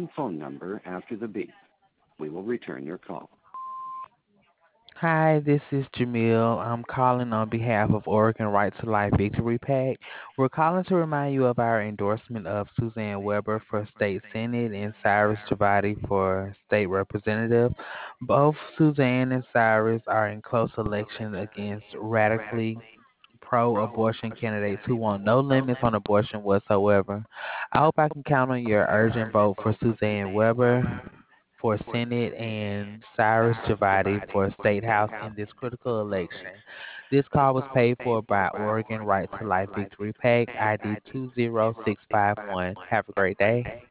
phone number after the beep. We will return your call. Hi, this is Jamil. I'm calling on behalf of Oregon Right to Life Victory PAC. We're calling to remind you of our endorsement of Suzanne Weber for State Senate and Cyrus Javati for State Representative. Both Suzanne and Cyrus are in close election against radically pro abortion candidates who want no limits on abortion whatsoever. I hope I can count on your urgent vote for Suzanne Weber for Senate and Cyrus Javati for State House in this critical election. This call was paid for by Oregon Right to Life Victory PAC ID 20651. Have a great day.